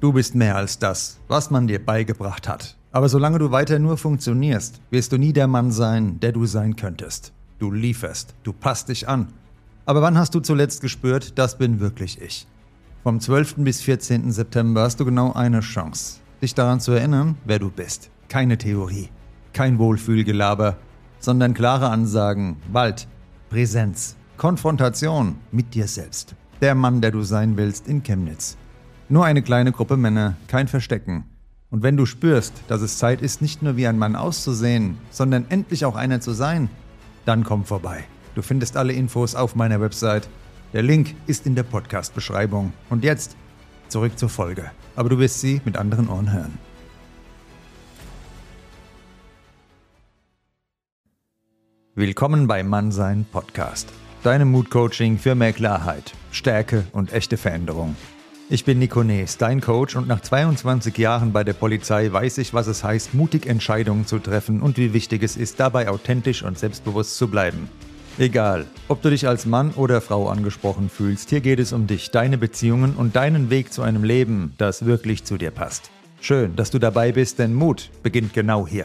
Du bist mehr als das, was man dir beigebracht hat. Aber solange du weiter nur funktionierst, wirst du nie der Mann sein, der du sein könntest. Du lieferst, du passt dich an. Aber wann hast du zuletzt gespürt, das bin wirklich ich? Vom 12. bis 14. September hast du genau eine Chance, dich daran zu erinnern, wer du bist. Keine Theorie, kein Wohlfühlgelaber, sondern klare Ansagen, bald Präsenz, Konfrontation mit dir selbst. Der Mann, der du sein willst in Chemnitz. Nur eine kleine Gruppe Männer, kein Verstecken. Und wenn du spürst, dass es Zeit ist, nicht nur wie ein Mann auszusehen, sondern endlich auch einer zu sein, dann komm vorbei. Du findest alle Infos auf meiner Website. Der Link ist in der Podcast-Beschreibung. Und jetzt zurück zur Folge. Aber du wirst sie mit anderen Ohren hören. Willkommen bei Mannsein Podcast. Deinem Mood-Coaching für mehr Klarheit, Stärke und echte Veränderung. Ich bin Nico Nees, dein Coach, und nach 22 Jahren bei der Polizei weiß ich, was es heißt, mutig Entscheidungen zu treffen und wie wichtig es ist, dabei authentisch und selbstbewusst zu bleiben. Egal, ob du dich als Mann oder Frau angesprochen fühlst, hier geht es um dich, deine Beziehungen und deinen Weg zu einem Leben, das wirklich zu dir passt. Schön, dass du dabei bist, denn Mut beginnt genau hier.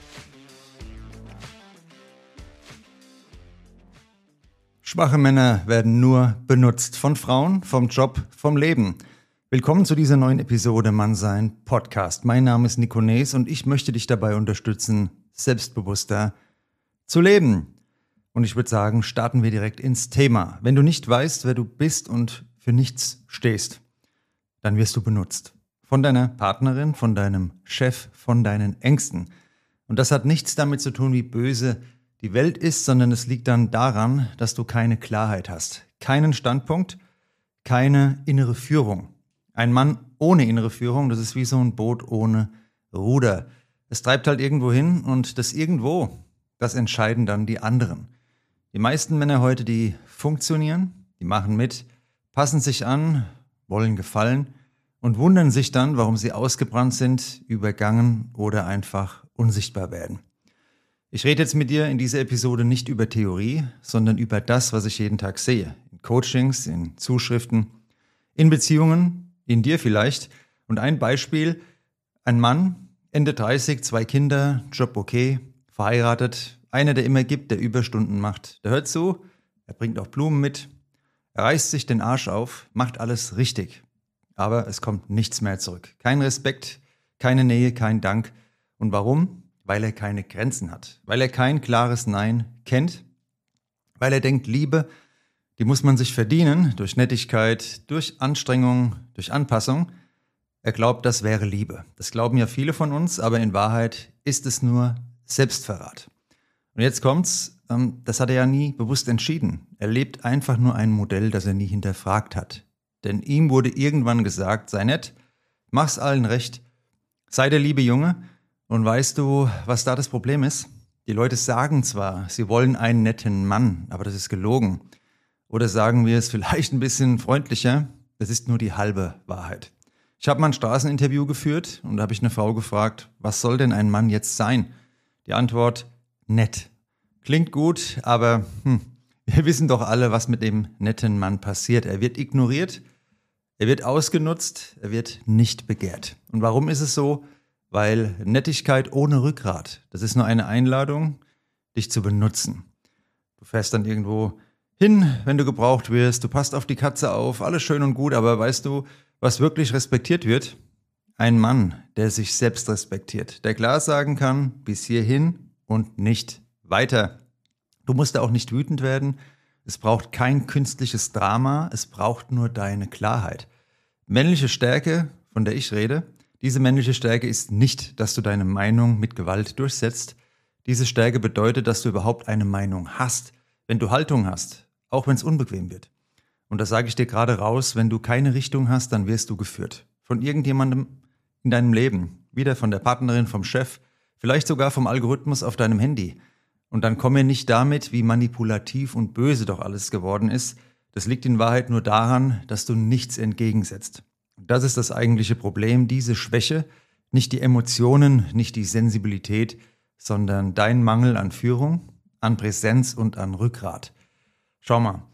Schwache Männer werden nur benutzt. Von Frauen, vom Job, vom Leben. Willkommen zu dieser neuen Episode Mannsein Podcast. Mein Name ist Nico Nees und ich möchte dich dabei unterstützen, selbstbewusster zu leben. Und ich würde sagen, starten wir direkt ins Thema. Wenn du nicht weißt, wer du bist und für nichts stehst, dann wirst du benutzt. Von deiner Partnerin, von deinem Chef, von deinen Ängsten. Und das hat nichts damit zu tun, wie böse die Welt ist, sondern es liegt dann daran, dass du keine Klarheit hast. Keinen Standpunkt, keine innere Führung. Ein Mann ohne innere Führung, das ist wie so ein Boot ohne Ruder. Es treibt halt irgendwo hin und das Irgendwo, das entscheiden dann die anderen. Die meisten Männer heute, die funktionieren, die machen mit, passen sich an, wollen gefallen und wundern sich dann, warum sie ausgebrannt sind, übergangen oder einfach unsichtbar werden. Ich rede jetzt mit dir in dieser Episode nicht über Theorie, sondern über das, was ich jeden Tag sehe. In Coachings, in Zuschriften, in Beziehungen, in dir vielleicht. Und ein Beispiel, ein Mann, Ende 30, 2 Kinder, Job okay, verheiratet, einer, der immer gibt, der Überstunden macht. Der hört zu, er bringt auch Blumen mit, er reißt sich den Arsch auf, macht alles richtig. Aber es kommt nichts mehr zurück. Kein Respekt, keine Nähe, kein Dank. Und warum? Weil er keine Grenzen hat, weil er kein klares Nein kennt, weil er denkt, Liebe, die muss man sich verdienen, durch Nettigkeit, durch Anstrengung, durch Anpassung. Er glaubt, das wäre Liebe. Das glauben ja viele von uns, aber in Wahrheit ist es nur Selbstverrat. Und jetzt kommt's, das hat er ja nie bewusst entschieden. Er lebt einfach nur ein Modell, das er nie hinterfragt hat. Denn ihm wurde irgendwann gesagt, sei nett, mach's allen recht, sei der liebe Junge. Und weißt du, was da das Problem ist? Die Leute sagen zwar, sie wollen einen netten Mann, aber das ist gelogen. Oder sagen wir es vielleicht ein bisschen freundlicher, das ist nur die halbe Wahrheit. Ich habe mal ein Straßeninterview geführt und da habe ich eine Frau gefragt, was soll denn ein Mann jetzt sein? Die Antwort, nett. Klingt gut, aber wir wissen doch alle, was mit dem netten Mann passiert. Er wird ignoriert, er wird ausgenutzt, er wird nicht begehrt. Und warum ist es so? Weil Nettigkeit ohne Rückgrat, das ist nur eine Einladung, dich zu benutzen. Du fährst dann irgendwo hin, wenn du gebraucht wirst, du passt auf die Katze auf, alles schön und gut, aber weißt du, was wirklich respektiert wird? Ein Mann, der sich selbst respektiert, der klar sagen kann, bis hierhin und nicht weiter. Du musst da auch nicht wütend werden, es braucht kein künstliches Drama, es braucht nur deine Klarheit. Männliche Stärke, von der ich rede, diese männliche Stärke ist nicht, dass du deine Meinung mit Gewalt durchsetzt. Diese Stärke bedeutet, dass du überhaupt eine Meinung hast, wenn du Haltung hast, auch wenn es unbequem wird. Und das sage ich dir gerade raus, wenn du keine Richtung hast, dann wirst du geführt. Von irgendjemandem in deinem Leben, wieder von der Partnerin, vom Chef, vielleicht sogar vom Algorithmus auf deinem Handy. Und dann komme nicht damit, wie manipulativ und böse doch alles geworden ist. Das liegt in Wahrheit nur daran, dass du nichts entgegensetzt. Das ist das eigentliche Problem, diese Schwäche, nicht die Emotionen, nicht die Sensibilität, sondern dein Mangel an Führung, an Präsenz und an Rückgrat. Schau mal,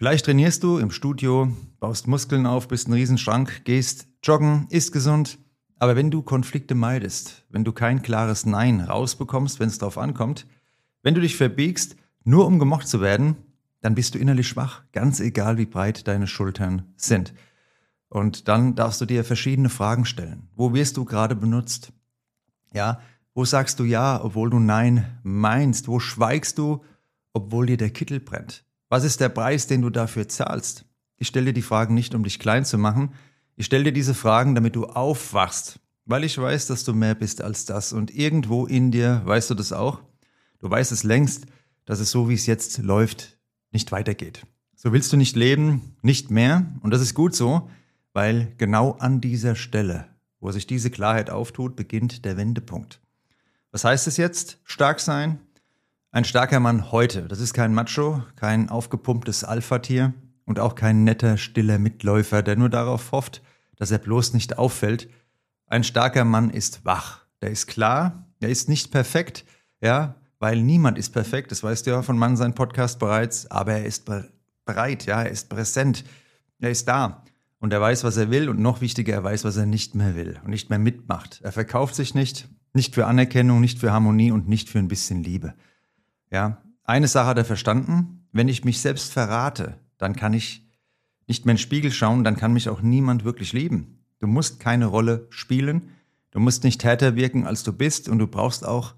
Vielleicht trainierst du im Studio, baust Muskeln auf, bist ein Riesenschrank, gehst joggen, isst gesund. Aber wenn du Konflikte meidest, wenn du kein klares Nein rausbekommst, wenn es drauf ankommt, wenn du dich verbiegst, nur um gemocht zu werden, dann bist du innerlich schwach, ganz egal wie breit deine Schultern sind. Und dann darfst du dir verschiedene Fragen stellen. Wo wirst du gerade benutzt? Ja, wo sagst du Ja, obwohl du Nein meinst? Wo schweigst du, obwohl dir der Kittel brennt? Was ist der Preis, den du dafür zahlst? Ich stelle dir die Fragen nicht, um dich klein zu machen. Ich stelle dir diese Fragen, damit du aufwachst, weil ich weiß, dass du mehr bist als das. Und irgendwo in dir weißt du das auch. Du weißt es längst, dass es so, wie es jetzt läuft, nicht weitergeht. So willst du nicht leben, nicht mehr. Und das ist gut so, weil genau an dieser Stelle, wo sich diese Klarheit auftut, beginnt der Wendepunkt. Was heißt es jetzt? Stark sein? Ein starker Mann heute. Das ist kein Macho, kein aufgepumptes Alpha-Tier und auch kein netter, stiller Mitläufer, der nur darauf hofft, dass er bloß nicht auffällt. Ein starker Mann ist wach. Der ist klar, der ist nicht perfekt, ja, weil niemand ist perfekt. Das weißt du ja von Mann sein Podcast bereits, aber er ist bereit, ja, er ist präsent, er ist da. Und er weiß, was er will und noch wichtiger, er weiß, was er nicht mehr will und nicht mehr mitmacht. Er verkauft sich nicht für Anerkennung, nicht für Harmonie und nicht für ein bisschen Liebe. Ja, eine Sache hat er verstanden: Wenn ich mich selbst verrate, dann kann ich nicht mehr in den Spiegel schauen, dann kann mich auch niemand wirklich lieben. Du musst keine Rolle spielen, du musst nicht härter wirken, als du bist, und du brauchst auch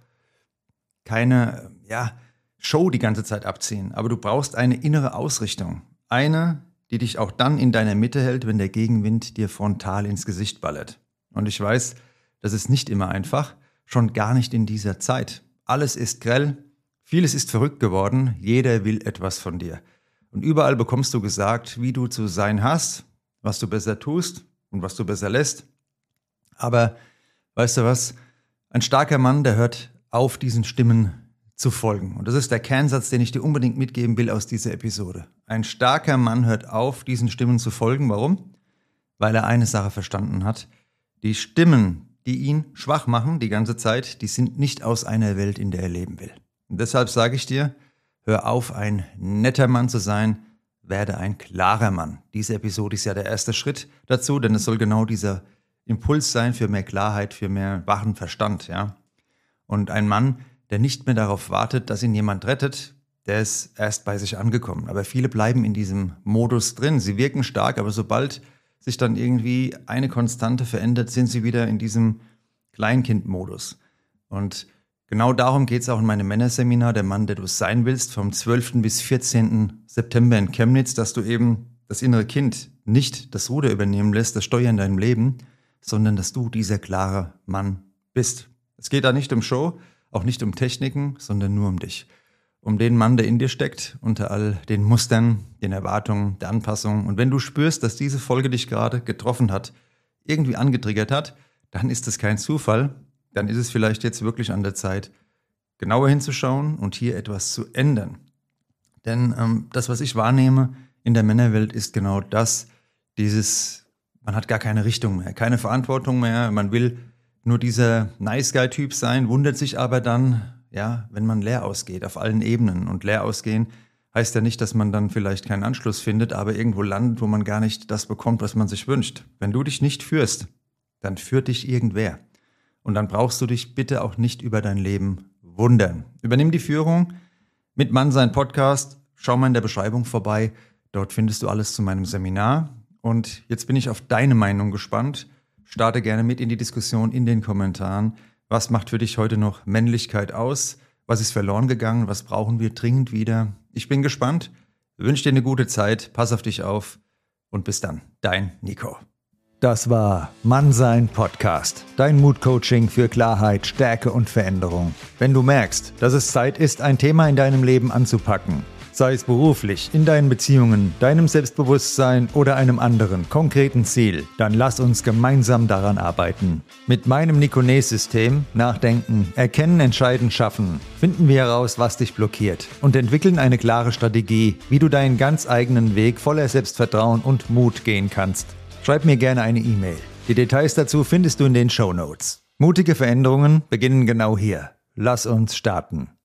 keine Show die ganze Zeit abziehen. Aber du brauchst eine innere Ausrichtung, eine, die dich auch dann in deiner Mitte hält, wenn der Gegenwind dir frontal ins Gesicht ballert. Und ich weiß, das ist nicht immer einfach, schon gar nicht in dieser Zeit. Alles ist grell, vieles ist verrückt geworden, jeder will etwas von dir. Und überall bekommst du gesagt, wie du zu sein hast, was du besser tust und was du besser lässt. Aber weißt du was? Ein starker Mann, der hört auf, diesen Stimmen zu folgen. Und das ist der Kernsatz, den ich dir unbedingt mitgeben will aus dieser Episode. Ein starker Mann hört auf, diesen Stimmen zu folgen. Warum? Weil er eine Sache verstanden hat. Die Stimmen, die ihn schwach machen die ganze Zeit, die sind nicht aus einer Welt, in der er leben will. Und deshalb sage ich dir, hör auf, ein netter Mann zu sein, werde ein klarer Mann. Diese Episode ist ja der erste Schritt dazu, denn es soll genau dieser Impuls sein für mehr Klarheit, für mehr wachen Verstand, ja. Und ein Mann, der nicht mehr darauf wartet, dass ihn jemand rettet, der ist erst bei sich angekommen. Aber viele bleiben in diesem Modus drin. Sie wirken stark, aber sobald sich dann irgendwie eine Konstante verändert, sind sie wieder in diesem Kleinkind-Modus. Und genau darum geht es auch in meinem Männerseminar, der Mann, der du sein willst, vom 12. bis 14. September in Chemnitz, dass du eben das innere Kind nicht das Ruder übernehmen lässt, das Steuer in deinem Leben, sondern dass du dieser klare Mann bist. Es geht da nicht um Show, auch nicht um Techniken, sondern nur um dich. Um den Mann, der in dir steckt, unter all den Mustern, den Erwartungen, der Anpassung. Und wenn du spürst, dass diese Folge dich gerade getroffen hat, irgendwie angetriggert hat, dann ist es kein Zufall. Dann ist es vielleicht jetzt wirklich an der Zeit, genauer hinzuschauen und hier etwas zu ändern. Denn das, was ich wahrnehme in der Männerwelt, ist genau das, man hat gar keine Richtung mehr, keine Verantwortung mehr, man will nur dieser Nice-Guy-Typ sein, wundert sich aber dann, ja, wenn man leer ausgeht auf allen Ebenen. Und leer ausgehen heißt ja nicht, dass man dann vielleicht keinen Anschluss findet, aber irgendwo landet, wo man gar nicht das bekommt, was man sich wünscht. Wenn du dich nicht führst, dann führt dich irgendwer. Und dann brauchst du dich bitte auch nicht über dein Leben wundern. Übernimm die Führung mit Mann sein Podcast. Schau mal in der Beschreibung vorbei. Dort findest du alles zu meinem Seminar. Und jetzt bin ich auf deine Meinung gespannt. Starte gerne mit in die Diskussion in den Kommentaren. Was macht für dich heute noch Männlichkeit aus? Was ist verloren gegangen? Was brauchen wir dringend wieder? Ich bin gespannt. Wünsche dir eine gute Zeit. Pass auf dich auf. Und bis dann. Dein Nico. Das war Mann sein Podcast. Dein Mood-Coaching für Klarheit, Stärke und Veränderung. Wenn du merkst, dass es Zeit ist, ein Thema in deinem Leben anzupacken, sei es beruflich, in deinen Beziehungen, deinem Selbstbewusstsein oder einem anderen konkreten Ziel, dann lass uns gemeinsam daran arbeiten. Mit meinem Nico-Nes-System Nachdenken, Erkennen, Entscheiden, Schaffen finden wir heraus, was dich blockiert und entwickeln eine klare Strategie, wie du deinen ganz eigenen Weg voller Selbstvertrauen und Mut gehen kannst. Schreib mir gerne eine E-Mail. Die Details dazu findest du in den Shownotes. Mutige Veränderungen beginnen genau hier. Lass uns starten.